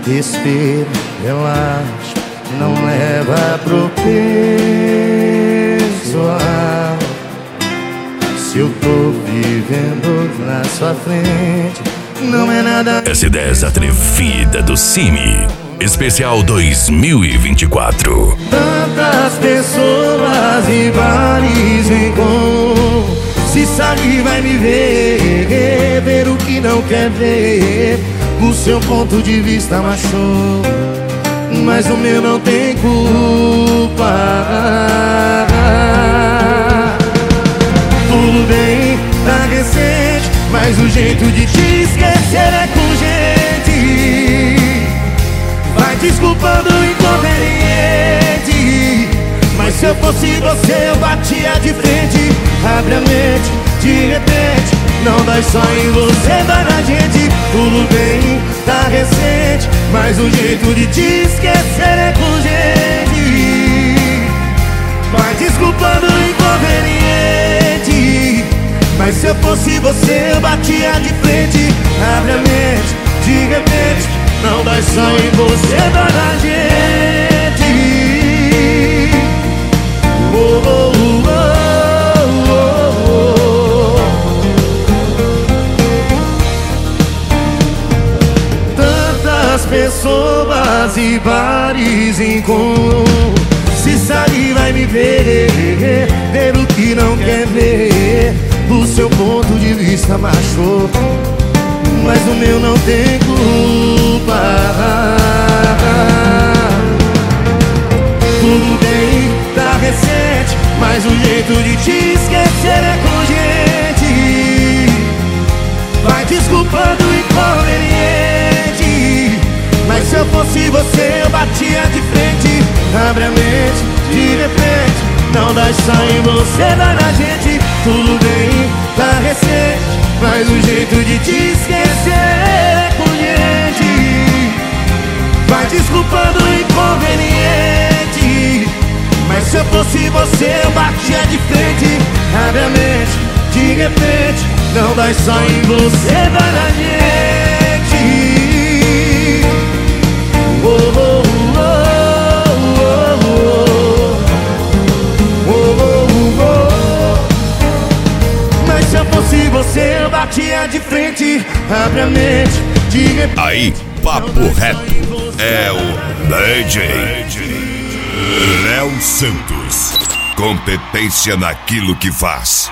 Respira, relaxa, não leva pro pessoal. Se eu tô vivendo na sua frente, não é nada. S10 Atrevida do Cine Especial 2024. Tantas pessoas e bares em com. Se sair vai me ver, ver o que não quer ver. O seu ponto de vista machucou, mas o meu não tem culpa. Tudo bem, tá recente, mas o jeito de te esquecer é com gente. Vai desculpando o inconveniente, mas se eu fosse você eu batia de frente. Abre a mente, de repente, não dói só em você, dói na gente. Tudo bem, tá recente, mas o jeito de te esquecer é com gente. Vai desculpando o inconveniente, mas se eu fosse você eu batia de frente. Abre a mente, de repente, não dói só em você, dói na gente. Oh, oh, oh, oh, oh. Tantas pessoas e bares em com. Se sair vai me ver, ver o que não quer ver. O seu ponto de vista machucou, mas o meu não tem culpa. Tudo bem, tá recente, mas o jeito de te esquecer é com gente. Vai desculpando o inconveniente, mas se eu fosse você eu batia de frente. Abre a mente, de repente, não dá só em você, dá na gente. Tudo bem, tá recente, mas o jeito de te esquecer é com gente. Vai desculpando o inconveniente, mas se eu fosse você eu batia de frente. Abre a mente, de repente, não dá só em você, dá na gente. Oh, oh, oh, oh, oh, oh, oh, oh. Mas se eu fosse você eu batia de frente. Abre a mente, de repente. Aí, papo reto é o DJ Léo Santos. Competência naquilo que faz.